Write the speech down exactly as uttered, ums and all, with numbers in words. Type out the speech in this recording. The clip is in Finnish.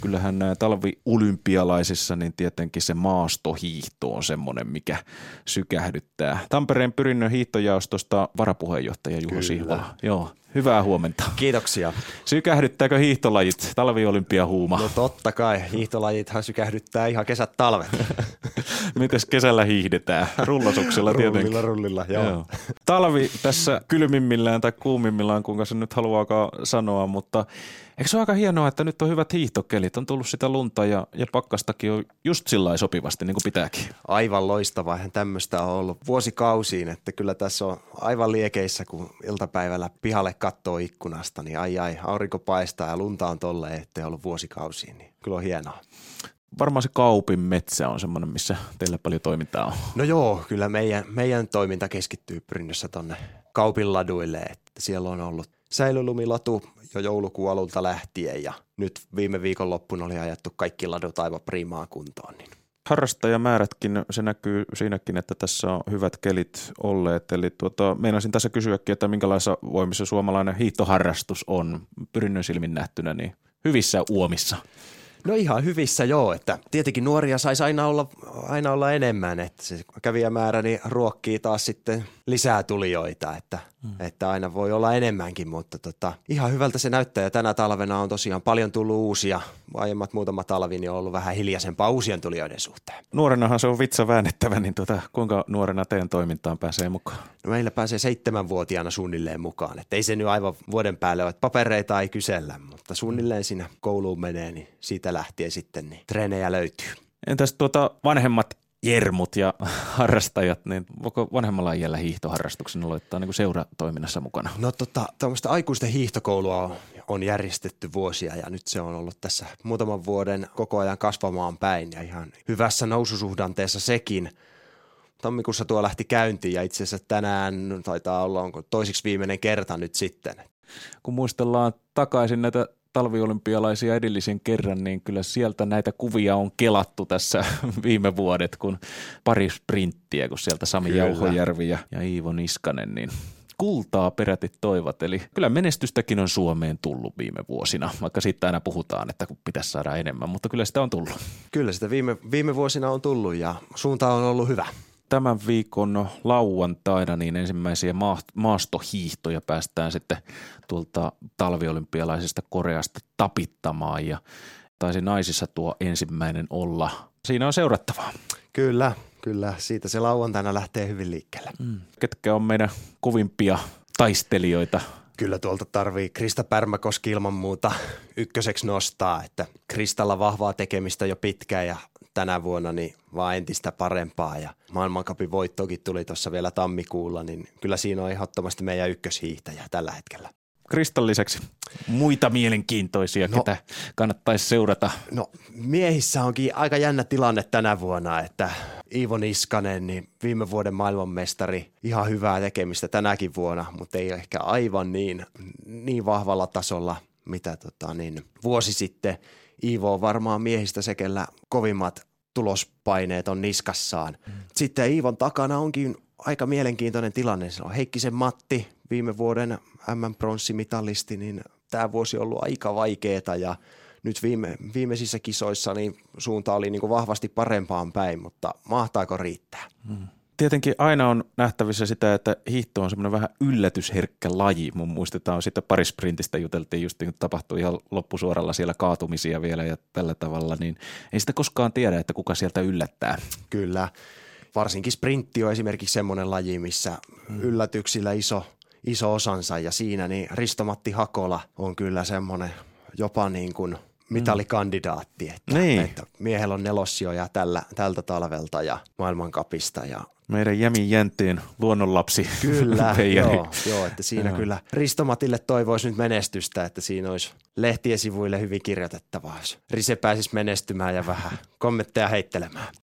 Kyllähän nämä talviolympialaisissa niin tietenkin se maastohiihto on semmoinen, mikä sykähdyttää. Tampereen Pyrinnön hiihtojaostosta varapuheenjohtaja Juho Sihvola. Joo, hyvää huomenta. Kiitoksia. Sykähdyttääkö hiihtolajit talviolympiahuuma? No totta kai, hiihtolajithan sykähdyttää ihan kesät talvet. Mites kesällä hiihdetään? Rullasuksilla tietenkin. Rullilla, rullilla, joo. joo. Talvi tässä kylmimmillään tai kuumimmillaan, kuinka se nyt haluaakaan sanoa, mutta eikö se ole aika hienoa, että nyt on hyvät hiihtokelit? On tullut sitä lunta ja, ja pakkastakin on just sillä sopivasti, niin kuin pitääkin. Aivan loistavaa. Eihän tämmöistä on ollut vuosikausiin, että kyllä tässä on aivan liekeissä, kun iltapäivällä pihalle katsoo ikkunasta, niin ai ai, aurinko paistaa ja lunta on tolleen, ettei ollut vuosikausiin, niin kyllä on hienoa. Varmaan se Kaupin metsä on semmoinen, missä teillä paljon toimintaa on. No joo, kyllä meidän, meidän toiminta keskittyy Pyrinnössä tonne Kaupin laduille, että siellä on ollut säilölumilatu jo joulukuun alulta lähtien ja nyt viime viikon loppuun oli ajettu kaikki ladut aivan priimaa kuntoon. Niin. Harrastajamäärätkin, se näkyy siinäkin, että tässä on hyvät kelit olleet. Eli tuota, meinasin tässä kysyäkin, että minkälaisessa voimissa suomalainen hiihtoharrastus on Pyrinnön silmin nähtynä, niin hyvissä uomissa. No ihan hyvissä joo, että tietenkin nuoria saisi aina olla, aina olla enemmän, että se kävijämäärä niin ruokkii taas sitten lisää tulijoita, että, hmm. että aina voi olla enemmänkin, mutta tota, ihan hyvältä se näyttää ja tänä talvena on tosiaan paljon tullut uusia, aiemmat muutama talvi niin on ollut vähän hiljaisempaa uusien tulijoiden suhteen. Nuorenahan se on vitsa väännettävä, niin tota, kuinka nuorena teidän toimintaan pääsee mukaan? No meillä pääsee seitsemänvuotiaana suunnilleen mukaan, että ei se nyt aivan vuoden päälle ole, että papereita ei kysellä, mutta suunnilleen siinä kouluun menee, niin siitä lähtien sitten niin treenejä löytyy. Entäs tuota vanhemmat jermut ja harrastajat, niin voiko vanhemmalla iällä hiihtoharrastuksen aloittaa niin kuin seuratoiminnassa mukana? No tota, tämmöistä aikuisten hiihtokoulua on, on järjestetty vuosia ja nyt se on ollut tässä muutaman vuoden koko ajan kasvamaan päin ja ihan hyvässä noususuhdanteessa sekin. Tammikuussa tuo lähti käyntiin ja itse asiassa tänään taitaa olla onko toisiksi viimeinen kerta nyt sitten. Kun muistellaan takaisin näitä talviolympialaisia edellisen kerran, niin kyllä sieltä näitä kuvia on kelattu tässä viime vuodet, kun pari sprinttiä, kun sieltä Sami kyllä. Jauhojärvi ja, ja Iivo Niskanen, niin kultaa peräti toivat. Eli kyllä menestystäkin on Suomeen tullut viime vuosina, vaikka siitä aina puhutaan, että kun pitäisi saada enemmän, mutta kyllä sitä on tullut. Kyllä sitä viime, viime vuosina on tullut ja suunta on ollut hyvä. Tämän viikon lauantaina niin ensimmäisiä maastohiihtoja päästään sitten tuolta talviolympialaisesta Koreasta tapittamaan ja taisi naisissa tuo ensimmäinen olla. Siinä on seurattavaa. Kyllä, kyllä. Siitä se lauantaina lähtee hyvin liikkeelle. Mm. Ketkä on meidän kovimpia taistelijoita? Kyllä tuolta tarvii Krista Pärmäkoski ilman muuta ykköseksi nostaa, että Kristalla vahvaa tekemistä jo pitkään ja tänä vuonna niin vaan entistä parempaa ja maailmancupin voittokin tuli tuossa vielä tammikuulla, niin kyllä siinä on ehdottomasti meidän ykköshiihtäjä tällä hetkellä. Kristan lisäksi muita mielenkiintoisia, no, ketä kannattaisi seurata? No miehissä onkin aika jännä tilanne tänä vuonna, että Iivo Niskanen, niin viime vuoden maailmanmestari, ihan hyvää tekemistä tänäkin vuonna, mutta ei ehkä aivan niin, niin vahvalla tasolla, mitä tota, niin, vuosi sitten. Iivo on varmaan miehistä sekellä kovimmat tulospaineet on niskassaan. Mm. Sitten Iivon takana onkin aika mielenkiintoinen tilanne. Se on Heikkisen Matti, viime vuoden M M-pronssimitalisti, niin tämä vuosi on ollut aika vaikeeta ja nyt viime, viimeisissä kisoissa niin suunta oli niin kuin vahvasti parempaan päin, mutta mahtaako riittää? Mm. Tietenkin aina on nähtävissä sitä, että hiihto on semmoinen vähän yllätysherkkä laji. Mun muistetaan sitä pari sprintistä juteltiin just niin tapahtui ihan loppusuoralla siellä kaatumisia vielä ja tällä tavalla, niin ei sitä koskaan tiedä, että kuka sieltä yllättää. Kyllä, varsinkin sprintti on esimerkiksi semmoinen laji, missä hmm. yllätyksillä iso, iso osansa ja siinä niin Risto-Matti Hakola on kyllä semmoinen jopa niin kuin mitalikandidaatti, että, niin. että miehellä on nelossijoja tällä, tältä talvelta ja maailmancupista ja meidän Jämin Jänttien luonnonlapsi. Kyllä, joo, joo, että siinä joo. Kyllä Risto-Matille toivoisi nyt menestystä, että siinä olisi lehtien sivuille hyvin kirjoitettavaa, jos Rise pääsisi menestymään ja vähän kommentteja heittelemään.